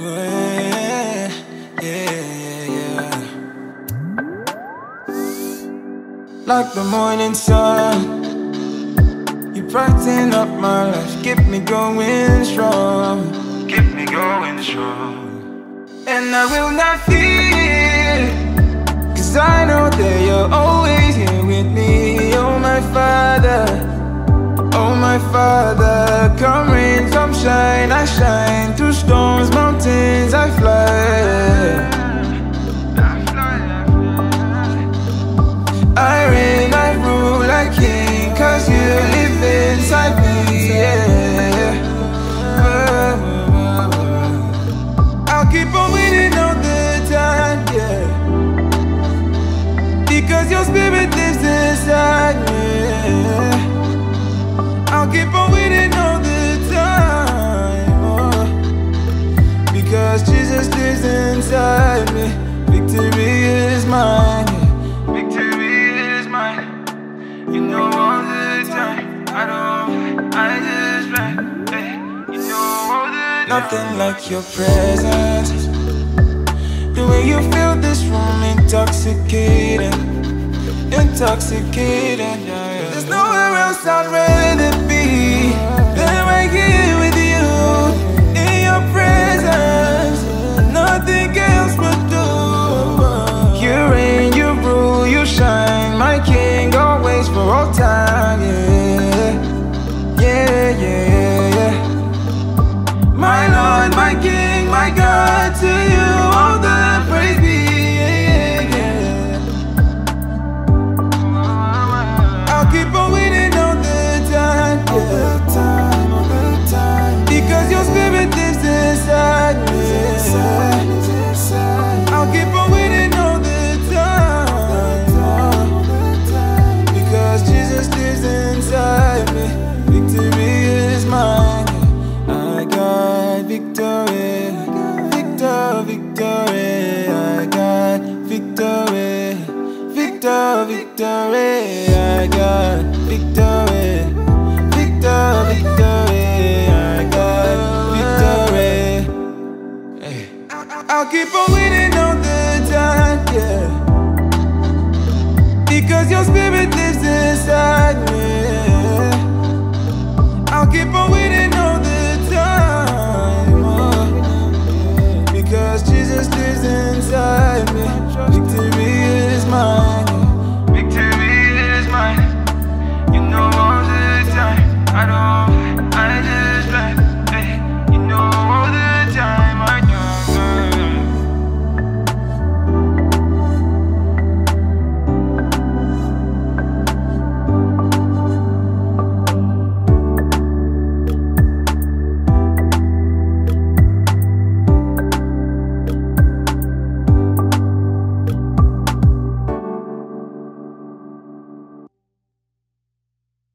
Yeah, yeah, yeah. Like the morning sun, you brighten up my life, keep me going strong, keep me going strong. And I will not fear, 'cause I know that you're always here with me. Oh my Father, oh my Father, come rain, come shine, I shine. Through storms, mountains, I fly. I reign, I rule like king, 'cause you live inside me, yeah. I'll keep on winning all the time, yeah, because your spirit lives inside me, yeah. I'll keep on winning all the time, oh, because Jesus lives inside me. Victory is mine, yeah. Victory is mine. You know all the time. I just run, hey. You know all the time. Nothing like your presence. The way you fill this room, intoxicating, intoxicating, yeah, yeah. There's nowhere else I'd rather be than right here with you, in your presence. Nothing else would do. You reign, you rule, you shine, my king, always for all time, yeah, yeah, yeah, yeah. My Lord, my King, my God, to you all the praise be, yeah, yeah. I'll keep on winning all the time, yeah. All the time, because your spirit lives inside me, yeah. I'll keep on winning all the time, because Jesus lives inside me. Victory is mine, yeah. I got victory, victory. I got victory, victory. I got victory, victory. I got victory. Hey. I'll keep on winning.